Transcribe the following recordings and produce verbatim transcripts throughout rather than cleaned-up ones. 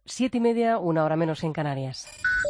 Siete y media, una hora menos en Canarias.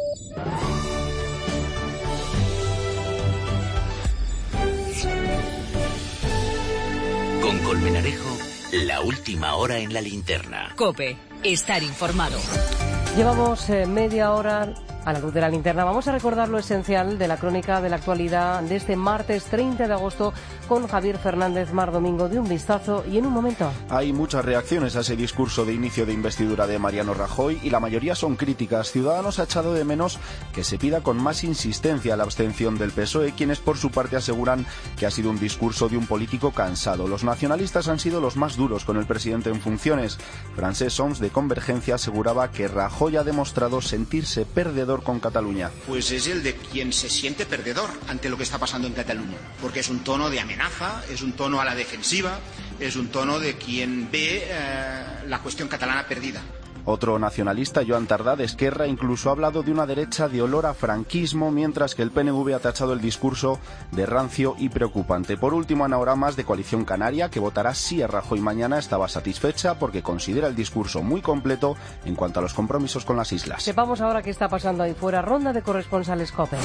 Con Colmenarejo, la última hora en la linterna. COPE, estar informado. Llevamos eh, media hora a la luz de la linterna. Vamos a recordar lo esencial de la crónica de la actualidad de este martes treinta de agosto con Javier Fernández Mar Domingo. De un vistazo y en un momento. Hay muchas reacciones a ese discurso de inicio de investidura de Mariano Rajoy y la mayoría son críticas. Ciudadanos ha echado de menos que se pida con más insistencia la abstención del P S O E, quienes por su parte aseguran que ha sido un discurso de un político cansado. Los nacionalistas han sido los más duros con el presidente en funciones. Francesc Homs, de Convergencia, aseguraba que Rajoy ha demostrado sentirse perdedor con Cataluña. Pues es el de quien se siente perdedor ante lo que está pasando en Cataluña, porque es un tono de amenaza, es un tono a la defensiva, es un tono de quien ve eh, la cuestión catalana perdida. Otro nacionalista, Joan Tardá, de Esquerra, incluso ha hablado de una derecha de olor a franquismo, mientras que el P N V ha tachado el discurso de rancio y preocupante. Por último, Ana Oramas, de Coalición Canaria, que votará sí a Rajoy mañana, estaba satisfecha porque considera el discurso muy completo en cuanto a los compromisos con las islas. Sepamos ahora qué está pasando ahí fuera. Ronda de corresponsales COPE.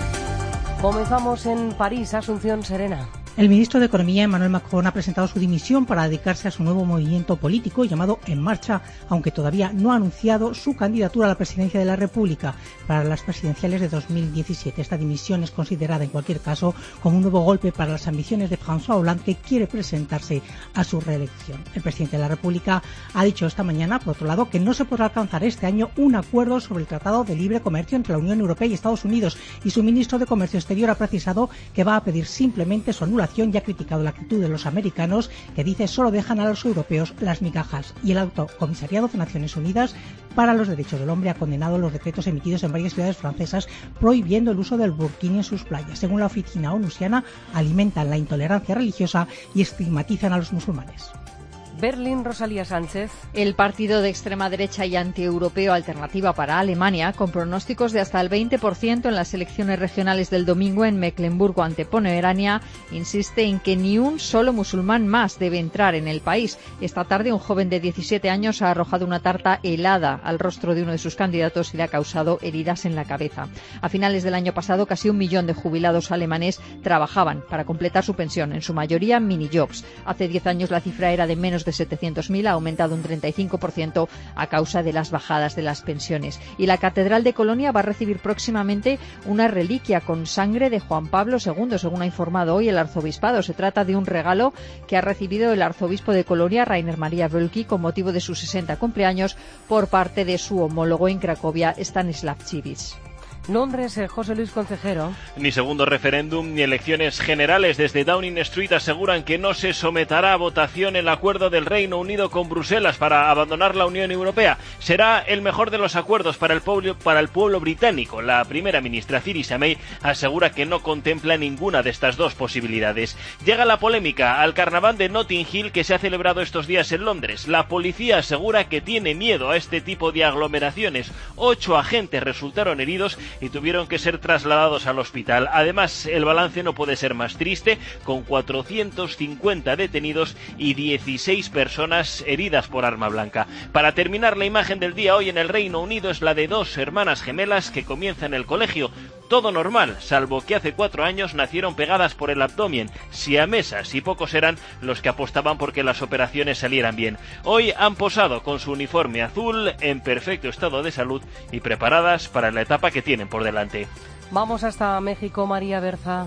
Comenzamos en París, Asunción Serena. El ministro de Economía, Emmanuel Macron, ha presentado su dimisión para dedicarse a su nuevo movimiento político llamado En Marcha, aunque todavía no ha anunciado su candidatura a la presidencia de la República para las presidenciales de dos mil diecisiete. Esta dimisión es considerada, en cualquier caso, como un nuevo golpe para las ambiciones de François Hollande, que quiere presentarse a su reelección. El presidente de la República ha dicho esta mañana, por otro lado, que no se podrá alcanzar este año un acuerdo sobre el Tratado de Libre Comercio entre la Unión Europea y Estados Unidos, y su ministro de Comercio Exterior ha precisado que va a pedir simplemente su anulación y ha criticado la actitud de los americanos, que dice solo dejan a los europeos las migajas. Y el Alto Comisariado de Naciones Unidas para los Derechos del Hombre ha condenado los decretos emitidos en varias ciudades francesas prohibiendo el uso del burkini en sus playas. Según la oficina onusiana, alimentan la intolerancia religiosa y estigmatizan a los musulmanes. Berlín, Rosalía Sánchez. El partido de extrema derecha y antieuropeo Alternativa para Alemania, con pronósticos de hasta el veinte por ciento en las elecciones regionales del domingo en Mecklemburgo ante Pomerania, insiste en que ni un solo musulmán más debe entrar en el país. Esta tarde un joven de diecisiete años ha arrojado una tarta helada al rostro de uno de sus candidatos y le ha causado heridas en la cabeza. A finales del año pasado, casi un millón de jubilados alemanes trabajaban para completar su pensión, en su mayoría minijobs. Hace diez años la cifra era de menos de setecientos mil, ha aumentado un treinta y cinco por ciento a causa de las bajadas de las pensiones. Y la Catedral de Colonia va a recibir próximamente una reliquia con sangre de Juan Pablo segundo, según ha informado hoy el arzobispado. Se trata de un regalo que ha recibido el arzobispo de Colonia, Rainer Maria Wölki, con motivo de sus sesenta cumpleaños, por parte de su homólogo en Cracovia, Stanislav Civic. Londres, eh, José Luis Concejero. Ni segundo referéndum ni elecciones generales. Desde Downing Street aseguran que no se someterá a votación el acuerdo del Reino Unido con Bruselas para abandonar la Unión Europea. Será el mejor de los acuerdos para el pueblo, para el pueblo británico. La primera ministra Theresa May asegura que no contempla ninguna de estas dos posibilidades. Llega la polémica al carnaval de Notting Hill, que se ha celebrado estos días en Londres. La policía asegura que tiene miedo a este tipo de aglomeraciones. Ocho agentes resultaron heridos y tuvieron que ser trasladados al hospital. Además, el balance no puede ser más triste, con cuatrocientos cincuenta detenidos y dieciséis personas heridas por arma blanca. Para terminar, la imagen del día hoy en el Reino Unido es la de dos hermanas gemelas que comienzan el colegio. Todo normal, salvo que hace cuatro años nacieron pegadas por el abdomen, siamesas, y pocos eran los que apostaban porque las operaciones salieran bien. Hoy han posado con su uniforme azul, en perfecto estado de salud y preparadas para la etapa que tienen por delante. Vamos hasta México, María Berza.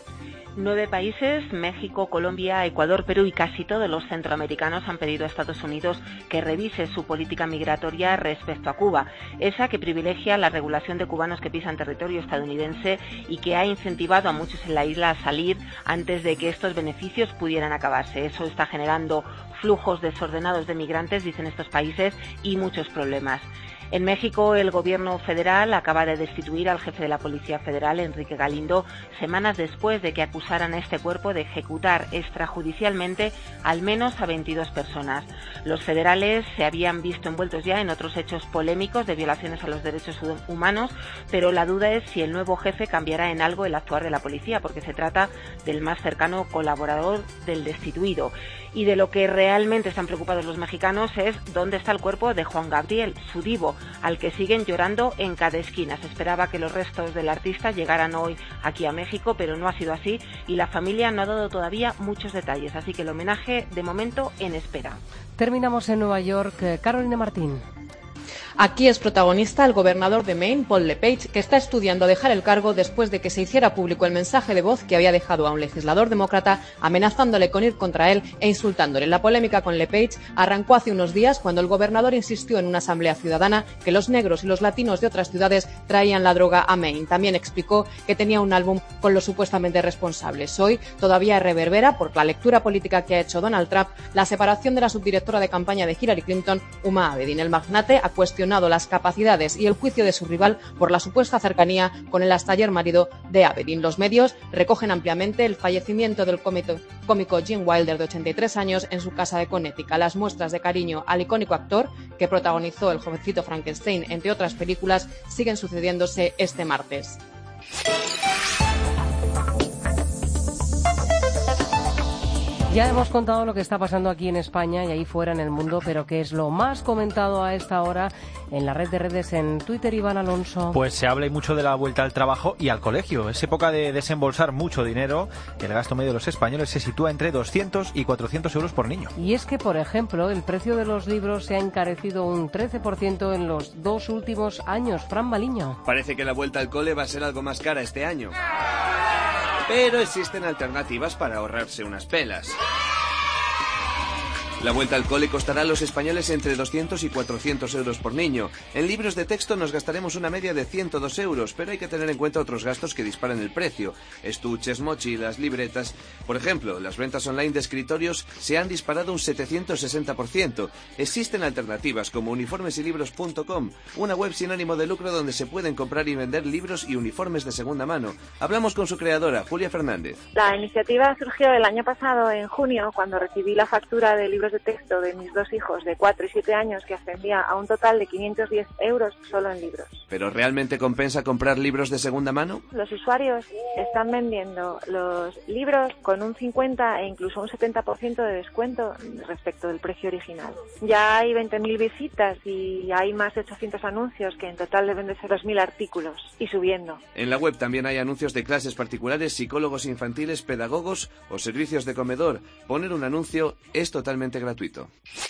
Nueve países, México, Colombia, Ecuador, Perú y casi todos los centroamericanos han pedido a Estados Unidos que revise su política migratoria respecto a Cuba, esa que privilegia la regulación de cubanos que pisan territorio estadounidense y que ha incentivado a muchos en la isla a salir antes de que estos beneficios pudieran acabarse. Eso está generando flujos desordenados de migrantes, dicen estos países, y muchos problemas. En México, el gobierno federal acaba de destituir al jefe de la Policía Federal, Enrique Galindo, semanas después de que acusaran a este cuerpo de ejecutar extrajudicialmente al menos a veintidós personas. Los federales se habían visto envueltos ya en otros hechos polémicos de violaciones a los derechos humanos, pero la duda es si el nuevo jefe cambiará en algo el actuar de la policía, porque se trata del más cercano colaborador del destituido. Y de lo que realmente están preocupados los mexicanos es dónde está el cuerpo de Juan Gabriel, su divo, al que siguen llorando en cada esquina. Se esperaba que los restos del artista llegaran hoy aquí a México, pero no ha sido así y la familia no ha dado todavía muchos detalles, así que el homenaje de momento en espera. Terminamos en Nueva York. Carolina Martín. Aquí es protagonista el gobernador de Maine, Paul LePage, que está estudiando dejar el cargo después de que se hiciera público el mensaje de voz que había dejado a un legislador demócrata amenazándole con ir contra él e insultándole. La polémica con LePage arrancó hace unos días cuando el gobernador insistió en una asamblea ciudadana que los negros y los latinos de otras ciudades traían la droga a Maine. También explicó que tenía un álbum con los supuestamente responsables. Hoy todavía reverbera, por la lectura política que ha hecho Donald Trump, la separación de la subdirectora de campaña de Hillary Clinton, Huma Abedin. El magnate ha cuestionado las capacidades y el juicio de su rival por la supuesta cercanía con el hasta ayer marido de Abedin. Los medios recogen ampliamente el fallecimiento del cómico, cómico Gene Wilder, de ochenta y tres años, en su casa de Connecticut. Las muestras de cariño al icónico actor que protagonizó El jovencito Frankenstein, entre otras películas, siguen sucediéndose este martes. Ya hemos contado lo que está pasando aquí en España y ahí fuera en el mundo, pero ¿qué es lo más comentado a esta hora en la red de redes en Twitter, Iván Alonso? Pues se habla y mucho de la vuelta al trabajo y al colegio. Es época de desembolsar mucho dinero. El gasto medio de los españoles se sitúa entre doscientos y cuatrocientos euros por niño. Y es que, por ejemplo, el precio de los libros se ha encarecido un trece por ciento en los dos últimos años. Fran Baliño. Parece que la vuelta al cole va a ser algo más cara este año. Pero existen alternativas para ahorrarse unas pelas. La vuelta al cole costará a los españoles entre doscientos y cuatrocientos euros por niño. En libros de texto nos gastaremos una media de ciento dos euros, pero hay que tener en cuenta otros gastos que disparan el precio. Estuches, mochilas, libretas. Por ejemplo, las ventas online de escritorios se han disparado un setecientos sesenta por ciento. Existen alternativas como uniformes y libros punto com, una web sin ánimo de lucro donde se pueden comprar y vender libros y uniformes de segunda mano. Hablamos con su creadora, Julia Fernández. La iniciativa surgió el año pasado, en junio, cuando recibí la factura de libros de texto de mis dos hijos de cuatro y siete años, que ascendía a un total de quinientos diez euros solo en libros. ¿Pero realmente compensa comprar libros de segunda mano? Los usuarios están vendiendo los libros con un cincuenta e incluso un setenta por ciento de descuento respecto del precio original. Ya hay veinte mil visitas y hay más de ochocientos anuncios, que en total deben de ser dos mil artículos, y subiendo. En la web también hay anuncios de clases particulares, psicólogos infantiles, pedagogos o servicios de comedor. Poner un anuncio es totalmente gratuito.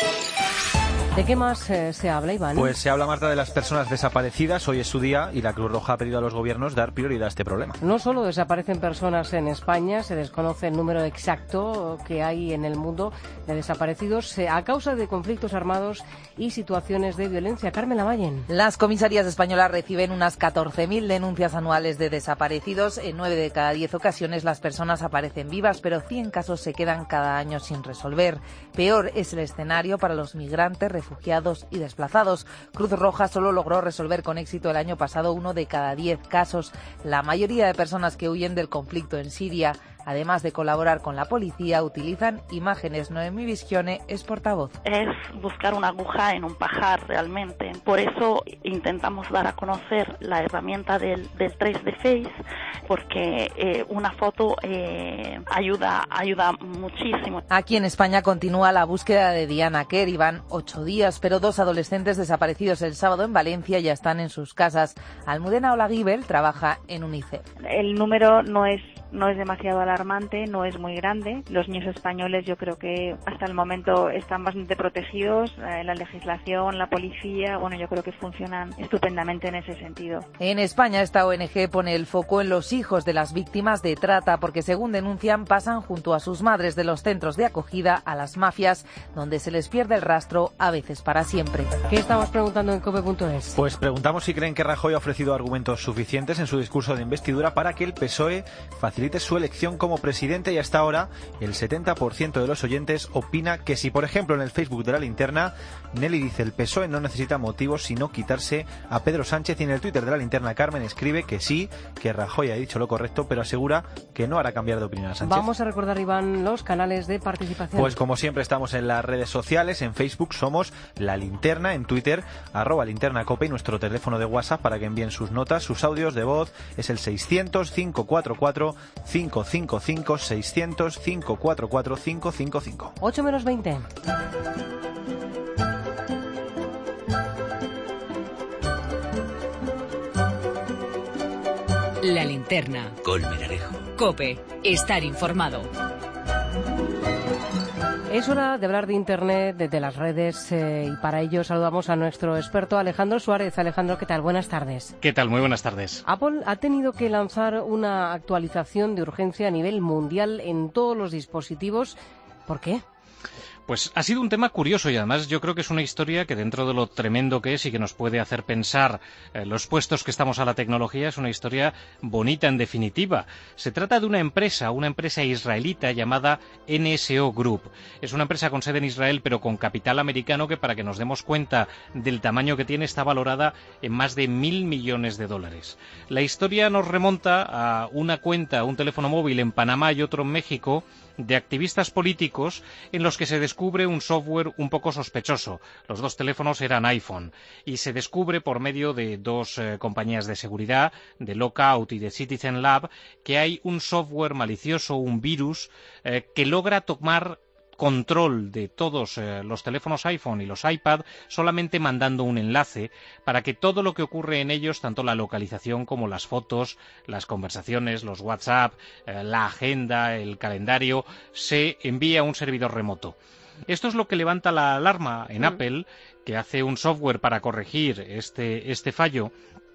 ¿De qué más eh, se habla, Iván? Pues se habla, Marta, de las personas desaparecidas. Hoy es su día y la Cruz Roja ha pedido a los gobiernos dar prioridad a este problema. No solo desaparecen personas en España, se desconoce el número exacto que hay en el mundo de desaparecidos eh, a causa de conflictos armados y situaciones de violencia. Carmen Lavallen. Las comisarías españolas reciben unas catorce mil denuncias anuales de desaparecidos. En nueve de cada diez ocasiones las personas aparecen vivas, pero cien casos se quedan cada año sin resolver. Peor es el escenario para los migrantes, refugiados y desplazados. Cruz Roja solo logró resolver con éxito el año pasado uno de cada diez casos. La mayoría de personas que huyen del conflicto en Siria, además de colaborar con la policía, utilizan imágenes. Noemí Vischione es portavoz. Es buscar una aguja en un pajar realmente. Por eso intentamos dar a conocer la herramienta del, del Trace the Face, porque eh, una foto eh, ayuda, ayuda muchísimo. Aquí en España continúa la búsqueda de Diana Quer. Van ocho días, pero dos adolescentes desaparecidos el sábado en Valencia ya están en sus casas. Almudena Olaguibel trabaja en UNICEF. El número no es no es demasiado alarmante, no es muy grande. Los niños españoles yo creo que hasta el momento están bastante protegidos. Eh, la legislación, la policía, bueno, yo creo que funcionan estupendamente en ese sentido. En España esta O N G pone el foco en los hijos de las víctimas de trata, porque según denuncian pasan junto a sus madres de los centros de acogida a las mafias, donde se les pierde el rastro, a veces para siempre. ¿Qué estamos preguntando en cope punto es? Pues preguntamos si creen que Rajoy ha ofrecido argumentos suficientes en su discurso de investidura para que el P S O E facilite facilite su elección como presidente, y hasta ahora el setenta por ciento de los oyentes opina que si, por ejemplo, en el Facebook de la linterna, Nelly dice el P S O E no necesita motivos sino quitarse a Pedro Sánchez, y en el Twitter de la linterna Carmen escribe que sí, que Rajoy ha dicho lo correcto, pero asegura que no hará cambiar de opinión a Sánchez. Vamos a recordar, Iván, los canales de participación. Pues como siempre estamos en las redes sociales. En Facebook somos La Linterna, en Twitter arroba linterna cope, y nuestro teléfono de WhatsApp para que envíen sus notas, sus audios de voz es el seiscientos, cinco cuatro cuatro, cinco cinco cinco, seiscientos, cinco cuatro cuatro, cinco cinco cinco. ocho menos veinte. La Linterna. Colmenarejo. COPE. Estar informado. Es hora de hablar de Internet, de, de las redes, eh, y para ello saludamos a nuestro experto Alejandro Suárez. Alejandro, ¿qué tal? Buenas tardes. ¿Qué tal? Muy buenas tardes. Apple ha tenido que lanzar una actualización de urgencia a nivel mundial en todos los dispositivos. ¿Por qué? Pues ha sido un tema curioso, y además yo creo que es una historia que, dentro de lo tremendo que es y que nos puede hacer pensar eh, los puestos que estamos a la tecnología, es una historia bonita en definitiva. Se trata de una empresa, una empresa israelita llamada N S O Group. Es una empresa con sede en Israel pero con capital americano que, para que nos demos cuenta del tamaño que tiene, está valorada en más de mil millones de dólares. La historia nos remonta a una cuenta, un teléfono móvil en Panamá y otro en México, de activistas políticos, en los que se descubre un software un poco sospechoso. Los dos teléfonos eran iPhone, y se descubre por medio de dos eh, compañías de seguridad, de Lookout y de Citizen Lab, que hay un software malicioso, un virus, eh, que logra tomar control de todos eh, los teléfonos iPhone y los iPad, solamente mandando un enlace, para que todo lo que ocurre en ellos, tanto la localización como las fotos, las conversaciones, los WhatsApp, eh, la agenda, el calendario, se envíe a un servidor remoto. Esto es lo que levanta la alarma en mm. Apple, que hace un software para corregir este, este fallo,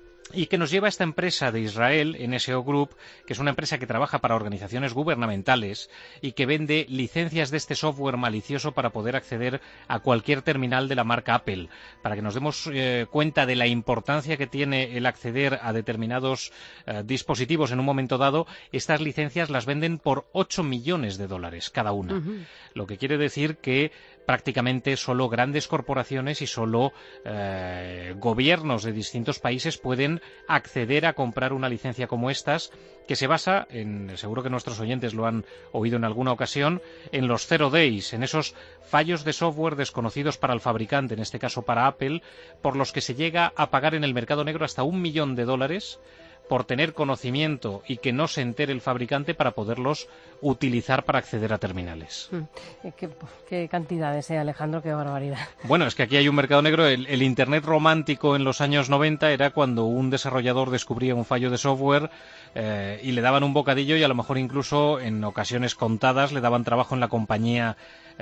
y que nos lleva a esta empresa de Israel, N S O Group, que es una empresa que trabaja para organizaciones gubernamentales y que vende licencias de este software malicioso para poder acceder a cualquier terminal de la marca Apple. Para que nos demos eh, cuenta de la importancia que tiene el acceder a determinados eh, dispositivos en un momento dado, estas licencias las venden por ocho millones de dólares cada una. Uh-huh. Lo que quiere decir que prácticamente solo grandes corporaciones y solo eh, gobiernos de distintos países pueden acceder a comprar una licencia como estas, que se basa en, seguro que nuestros oyentes lo han oído en alguna ocasión, en los zero days, en esos fallos de software desconocidos para el fabricante, en este caso para Apple, por los que se llega a pagar en el mercado negro hasta un millón de dólares por tener conocimiento y que no se entere el fabricante para poderlos utilizar para acceder a terminales. ¿Qué, qué cantidades, eh, Alejandro? Qué barbaridad. Bueno, es que aquí hay un mercado negro. El, el Internet romántico en los años noventa era cuando un desarrollador descubría un fallo de software eh, y le daban un bocadillo, y a lo mejor incluso en ocasiones contadas le daban trabajo en la compañía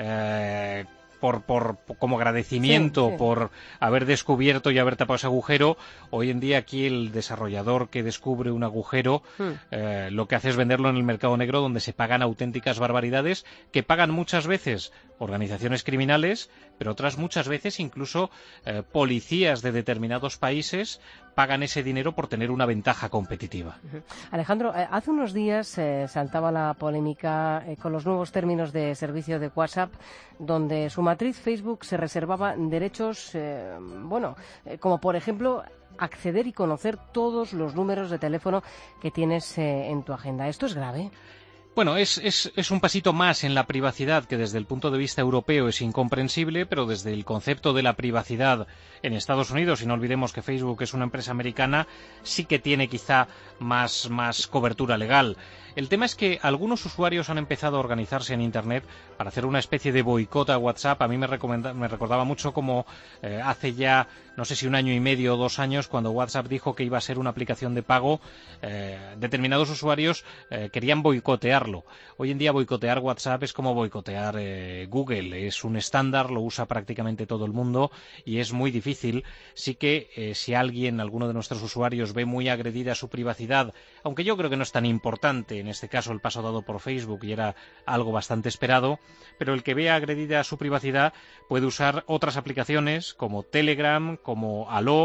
eh, Por, por, como agradecimiento sí, sí. por haber descubierto y haber tapado ese agujero. Hoy en día aquí el desarrollador que descubre un agujero mm. eh, lo que hace es venderlo en el mercado negro, donde se pagan auténticas barbaridades, que pagan muchas veces organizaciones criminales, pero otras muchas veces incluso eh, policías de determinados países pagan ese dinero por tener una ventaja competitiva. Uh-huh. Alejandro, eh, hace unos días eh, saltaba la polémica eh, con los nuevos términos de servicio de WhatsApp, donde su matriz Facebook se reservaba derechos, eh, bueno, eh, como por ejemplo acceder y conocer todos los números de teléfono que tienes eh, en tu agenda. ¿Esto es grave? Bueno, es, es, es un pasito más en la privacidad que desde el punto de vista europeo es incomprensible, pero desde el concepto de la privacidad en Estados Unidos, y no olvidemos que Facebook es una empresa americana, sí que tiene quizá más, más cobertura legal. El tema es que algunos usuarios han empezado a organizarse en Internet para hacer una especie de boicot a WhatsApp. A mí me, me recordaba mucho como eh, hace ya, no sé si un año y medio o dos años, cuando WhatsApp dijo que iba a ser una aplicación de pago, eh, determinados usuarios eh, querían boicotearlo. Hoy en día boicotear WhatsApp es como boicotear eh, Google. Es un estándar, lo usa prácticamente todo el mundo y es muy difícil. Sí que eh, si alguien, alguno de nuestros usuarios, ve muy agredida su privacidad, aunque yo creo que no es tan importante en este caso el paso dado por Facebook, y era algo bastante esperado, pero el que vea agredida su privacidad puede usar otras aplicaciones como Telegram, como Allo,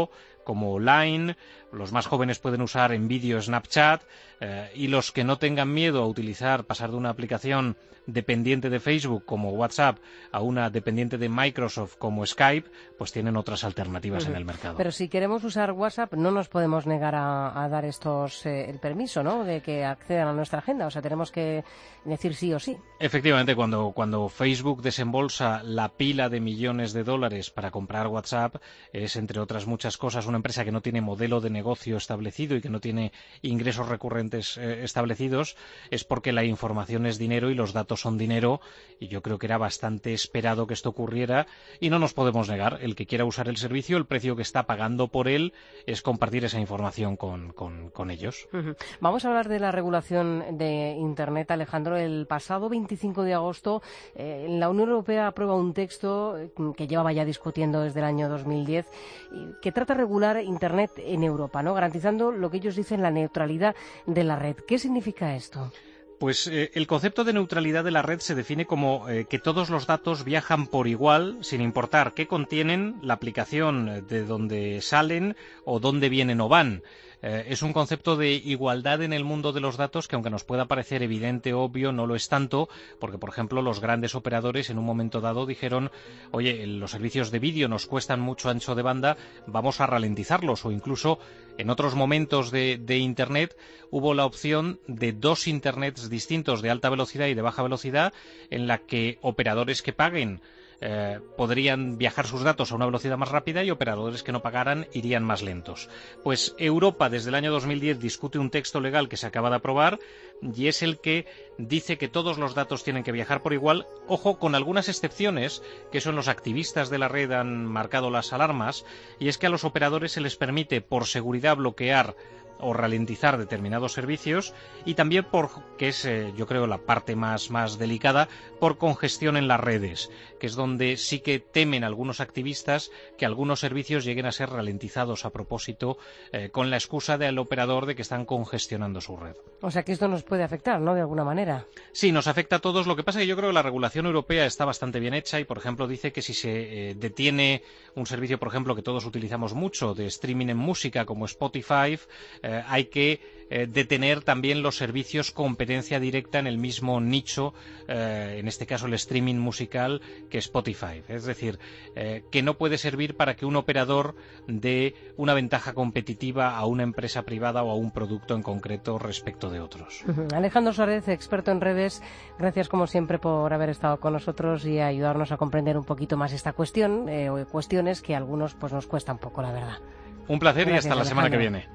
como Line, los más jóvenes pueden usar en vídeo Snapchat, eh, y los que no tengan miedo a utilizar, pasar de una aplicación dependiente de Facebook como WhatsApp a una dependiente de Microsoft como Skype, pues tienen otras alternativas uh-huh. en el mercado. Pero si queremos usar WhatsApp, no nos podemos negar a, a dar estos eh, el permiso, ¿no?, de que accedan a nuestra agenda. O sea, tenemos que decir sí o sí. Efectivamente, cuando, cuando Facebook desembolsa la pila de millones de dólares para comprar WhatsApp, es, entre otras muchas cosas, una empresa que no tiene modelo de negocio establecido y que no tiene ingresos recurrentes eh, establecidos, es porque la información es dinero y los datos son dinero, y yo creo que era bastante esperado que esto ocurriera, y no nos podemos negar. El que quiera usar el servicio, el precio que está pagando por él es compartir esa información con, con, con ellos. Uh-huh. Vamos a hablar de la regulación de Internet, Alejandro. El pasado veinticinco de agosto eh, la Unión Europea aprueba un texto eh, que llevaba ya discutiendo desde el año dos mil diez, y que trata de regular Internet en Europa, ¿no?, garantizando lo que ellos dicen la neutralidad de la red. ¿Qué significa esto? Pues eh, el concepto de neutralidad de la red se define como eh, que todos los datos viajan por igual, sin importar qué contienen, la aplicación de donde salen o dónde vienen o van. Eh, es un concepto de igualdad en el mundo de los datos que, aunque nos pueda parecer evidente, obvio, no lo es tanto, porque, por ejemplo, los grandes operadores en un momento dado dijeron: oye, los servicios de vídeo nos cuestan mucho ancho de banda, vamos a ralentizarlos, o incluso en otros momentos de, de Internet hubo la opción de dos Internets distintos, de alta velocidad y de baja velocidad, en la que operadores que paguen Eh, podrían viajar sus datos a una velocidad más rápida y operadores que no pagaran irían más lentos. Pues Europa desde el año dos mil diez discute un texto legal que se acaba de aprobar, y es el que dice que todos los datos tienen que viajar por igual, ojo, con algunas excepciones, que son los activistas de la red han marcado las alarmas, y es que a los operadores se les permite por seguridad bloquear o ralentizar determinados servicios, y también por, que es eh, yo creo la parte más, más delicada, por congestión en las redes, que es donde sí que temen algunos activistas que algunos servicios lleguen a ser ralentizados a propósito, eh, con la excusa del operador de que están congestionando su red. O sea que esto nos puede afectar, ¿no?, de alguna manera. Sí, nos afecta a todos. Lo que pasa es que yo creo que la regulación europea está bastante bien hecha, y, por ejemplo, dice que si se eh, detiene un servicio, por ejemplo, que todos utilizamos mucho, de streaming en música como Spotify, eh, hay que eh, detener también los servicios con competencia directa en el mismo nicho, eh, en este caso el streaming musical, que Spotify. Es decir, eh, que no puede servir para que un operador dé una ventaja competitiva a una empresa privada o a un producto en concreto respecto de otros. Uh-huh. Alejandro Suárez, experto en redes, gracias como siempre por haber estado con nosotros y ayudarnos a comprender un poquito más esta cuestión, eh, o cuestiones que a algunos pues nos cuesta un poco, la verdad. Un placer. Gracias, y hasta la Alejandro. semana que viene.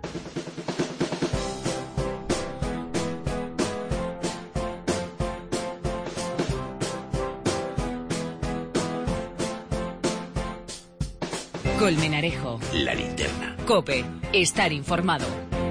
Colmenarejo. La linterna. COPE. Estar informado.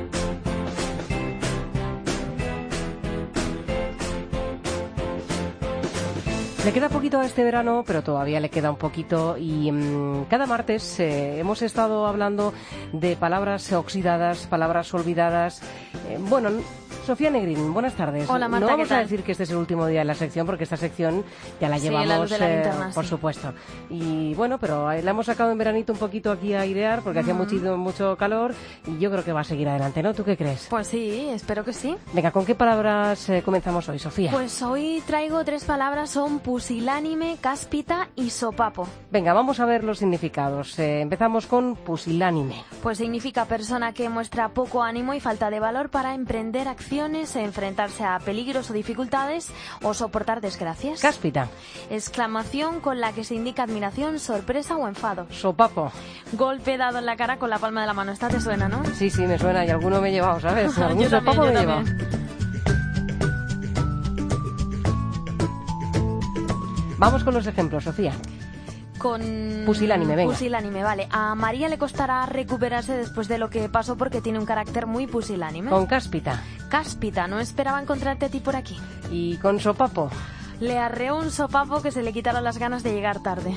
Le queda poquito a este verano, pero todavía le queda un poquito, y mmm, cada martes eh, hemos estado hablando de palabras oxidadas, palabras olvidadas. Eh, bueno, Sofía Negrín, buenas tardes. Hola, Marta, no vamos ¿qué a tal? decir que este es el último día de la sección, porque esta sección ya la Sí, llevamos, la luz de la eh, linterna, por sí. supuesto. Y bueno, pero la hemos sacado en veranito un poquito aquí a airear, porque hacía Ujú. mucho, mucho calor, y yo creo que va a seguir adelante, ¿no? ¿Tú qué crees? Pues sí, espero que sí. Venga, ¿con qué palabras eh, comenzamos hoy, Sofía? Pues hoy traigo tres palabras, son pusilánime, cáspita y sopapo. Venga, vamos a ver los significados. Eh, empezamos con pusilánime. Pues significa persona que muestra poco ánimo y falta de valor para emprender acciones, enfrentarse a peligros o dificultades o soportar desgracias. Cáspita. Exclamación con la que se indica admiración, sorpresa o enfado. Sopapo. Golpe dado en la cara con la palma de la mano. Esta te suena, ¿no? Sí, sí, me suena, y alguno me he llevado, ¿sabes? Algún Yo también, sopapo yo me he llevado. también. Vamos con los ejemplos, Sofía. Con Pusilánime, venga. Pusilánime, vale. A María le costará recuperarse después de lo que pasó porque tiene un carácter muy pusilánime. Con cáspita. Cáspita, no esperaba encontrarte a ti por aquí. Y con sopapo. Le arreó un sopapo que se le quitaron las ganas de llegar tarde.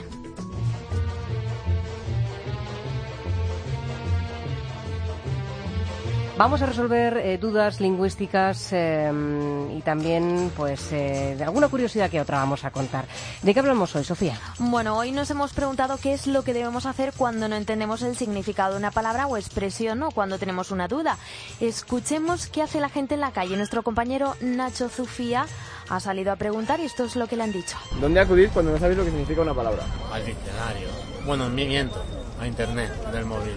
Vamos a resolver eh, dudas lingüísticas eh, y también, pues, eh, de alguna curiosidad que otra vamos a contar. ¿De qué hablamos hoy, Sofía? Bueno, hoy nos hemos preguntado qué es lo que debemos hacer cuando no entendemos el significado de una palabra o expresión o cuando tenemos una duda. Escuchemos qué hace la gente en la calle. Nuestro compañero Nacho Zufía ha salido a preguntar y esto es lo que le han dicho. ¿Dónde acudir cuando no sabéis lo que significa una palabra? Al diccionario. Bueno, miento. A internet, del móvil.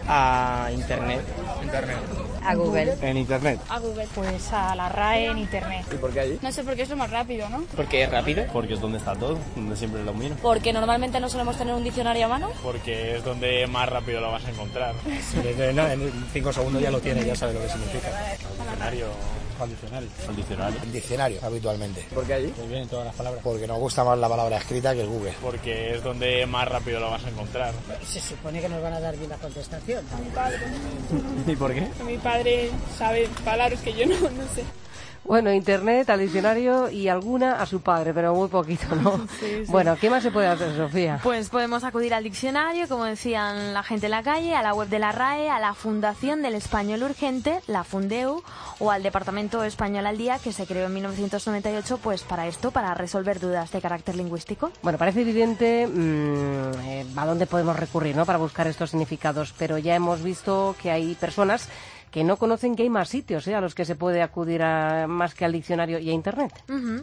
A internet. Internet. A Google. En internet. A Google. Pues a la R A E en internet. ¿Y por qué allí? No sé, porque es lo más rápido, ¿no? ¿Por qué es rápido? Porque es donde está todo, donde siempre lo miro. Porque normalmente no solemos tener un diccionario a mano. Porque es donde más rápido lo vas a encontrar. No, en cinco segundos ya lo tienes, ya sabes lo que significa. El diccionario. Al diccionario. El diccionario. El diccionario, habitualmente. ¿Por qué allí? Pues vienen todas las palabras. Porque nos gusta más la palabra escrita que el Google. Porque es donde más rápido lo vas a encontrar. Se supone que nos van a dar bien la contestación. A mi padre. ¿Y por qué? A mi padre sabe palabras que yo no, no sé. Bueno, internet, al diccionario y alguna a su padre, pero muy poquito, ¿no? Sí, sí. Bueno, ¿qué más se puede hacer, Sofía? Pues podemos acudir al diccionario, como decían la gente en la calle, a la web de la R A E, a la Fundación del Español Urgente, la Fundeu, o al Departamento Español al Día, que se creó en mil novecientos noventa y ocho, pues para esto, para resolver dudas de carácter lingüístico. Bueno, parece evidente mmm, eh, a dónde podemos recurrir, ¿no?, para buscar estos significados, pero ya hemos visto que hay personas que no conocen que hay más sitios ¿eh? a los que se puede acudir a, más que al diccionario y a Internet. Uh-huh.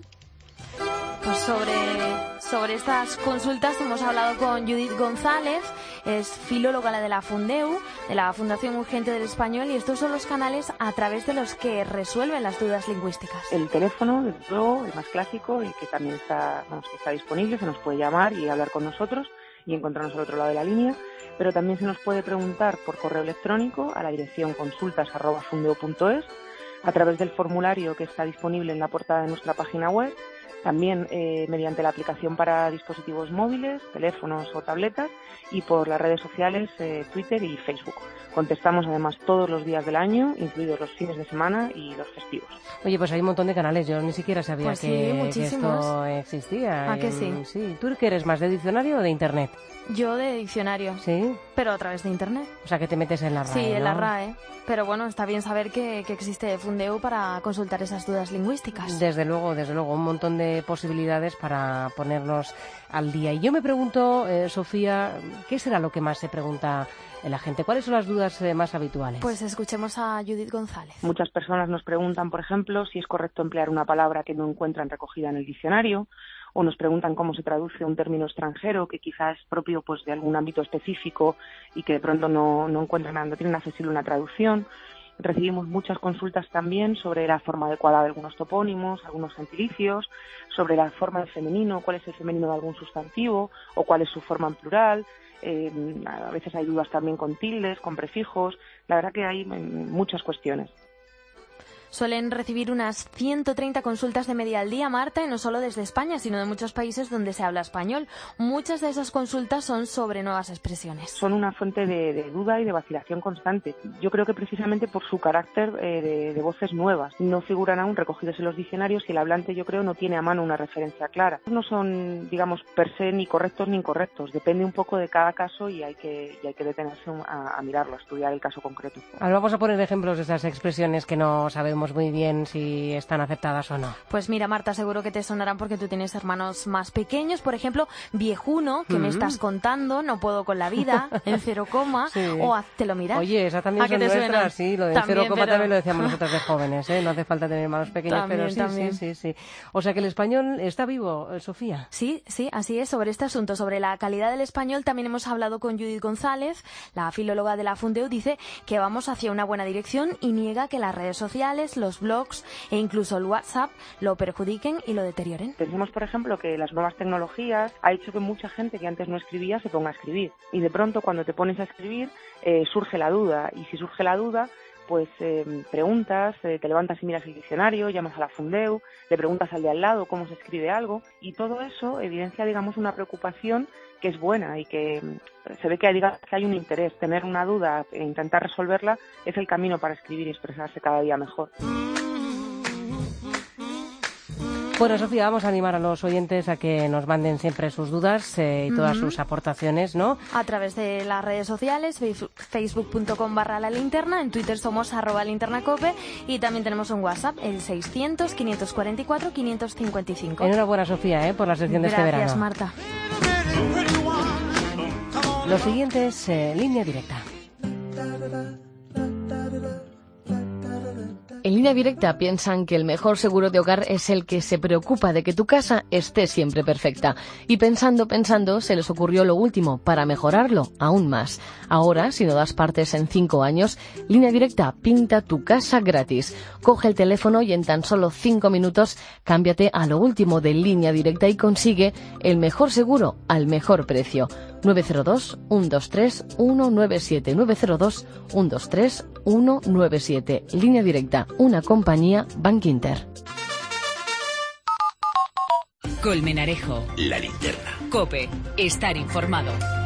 Pues sobre, sobre estas consultas hemos hablado con Judith González, es filóloga de la Fundeu, de la Fundación Urgente del Español, y estos son los canales a través de los que resuelven las dudas lingüísticas. El teléfono, desde luego, el más clásico y que también está, vamos, que está disponible, se nos puede llamar y hablar con nosotros y encontrarnos al otro lado de la línea, pero también se nos puede preguntar por correo electrónico a la dirección consultas arroba fundeu punto es, a través del formulario que está disponible en la portada de nuestra página web, también eh, mediante la aplicación para dispositivos móviles, teléfonos o tabletas, y por las redes sociales eh, Twitter y Facebook. Contestamos además todos los días del año, incluidos los fines de semana y los festivos. Oye, pues hay un montón de canales, yo ni siquiera sabía pues que, sí, que esto existía. ¿A que sí? Sí. ¿Tú qué eres más, de diccionario o de Internet? Yo de diccionario. ¿Sí? Pero a través de Internet. O sea, que te metes en la R A E, Sí, en ¿no? la R A E. Pero bueno, está bien saber que, que existe Fundeu para consultar esas dudas lingüísticas. Desde luego, desde luego, un montón de posibilidades para ponernos al día. Y yo me pregunto, eh, Sofía, ¿qué será lo que más se pregunta la gente? ¿Cuáles son las dudas eh, más habituales? Pues escuchemos a Judith González. Muchas personas nos preguntan, por ejemplo, si es correcto emplear una palabra que no encuentran recogida en el diccionario, o nos preguntan cómo se traduce un término extranjero que quizás es propio pues de algún ámbito específico y que de pronto no, no encuentran, no tienen accesible una traducción. Recibimos muchas consultas también sobre la forma adecuada de algunos topónimos, algunos gentilicios, sobre la forma del femenino, cuál es el femenino de algún sustantivo o cuál es su forma en plural. Eh, a veces hay dudas también con tildes, con prefijos. La verdad que hay muchas cuestiones. Suelen recibir unas ciento treinta consultas de media al día, Marta, y no solo desde España, sino de muchos países donde se habla español. Muchas de esas consultas son sobre nuevas expresiones. Son una fuente de, de duda y de vacilación constante. Yo creo que precisamente por su carácter eh, de, de voces nuevas. No figuran aún recogidas en los diccionarios y el hablante, yo creo, no tiene a mano una referencia clara. No son, digamos, per se ni correctos ni incorrectos. Depende un poco de cada caso y hay que, y hay que detenerse a, a mirarlo, a estudiar el caso concreto. Ahora vamos a poner ejemplos de esas expresiones que no sabemos muy bien si están aceptadas o no. Pues mira, Marta, seguro que te sonarán porque tú tienes hermanos más pequeños. Por ejemplo, viejuno, que mm. me estás contando, no puedo con la vida, en cero coma, sí. o háztelo mirar. Oye, esa también son nuestras, sí, lo de también, cero coma pero... también lo decíamos nosotros de jóvenes, ¿eh? No hace falta tener hermanos pequeños, también, pero sí, también. sí, sí, sí. O sea que el español está vivo, Sofía. Sí, sí, así es. Sobre este asunto, sobre la calidad del español, también hemos hablado con Judith González, la filóloga de la Fundeu, dice que vamos hacia una buena dirección y niega que las redes sociales, los blogs e incluso el WhatsApp lo perjudiquen y lo deterioren. Pensemos, por ejemplo, que las nuevas tecnologías ha hecho que mucha gente que antes no escribía se ponga a escribir. Y de pronto, cuando te pones a escribir, eh, surge la duda. Y si surge la duda, pues eh, preguntas, eh, te levantas y miras el diccionario, llamas a la Fundeu, le preguntas al de al lado cómo se escribe algo. Y todo eso evidencia, digamos, una preocupación que es buena y que se ve que, digamos, que hay un interés. Tener una duda e intentar resolverla es el camino para escribir y expresarse cada día mejor. Bueno, Sofía, vamos a animar a los oyentes a que nos manden siempre sus dudas eh, y todas Ujú. sus aportaciones, ¿no? A través de las redes sociales, facebook punto com barra la linterna, en Twitter somos arroba linternacope y también tenemos un WhatsApp, el seiscientos, quinientos cuarenta y cuatro, quinientos cincuenta y cinco. Enhorabuena, Sofía, ¿eh? por la sección de este verano. Gracias, Marta. Lo siguiente es eh, Línea Directa. En Línea Directa piensan que el mejor seguro de hogar es el que se preocupa de que tu casa esté siempre perfecta. Y pensando, pensando, se les ocurrió lo último para mejorarlo aún más. Ahora, si no das partes en cinco años, Línea Directa pinta tu casa gratis. Coge el teléfono y en tan solo cinco minutos cámbiate a lo último de Línea Directa y consigue el mejor seguro al mejor precio. nueve cero dos, uno dos tres, uno nueve siete, nueve cero dos, uno dos tres, uno nueve siete. Línea Directa, una compañía Bankinter. Colmenarejo. La linterna. Cope. Estar informado.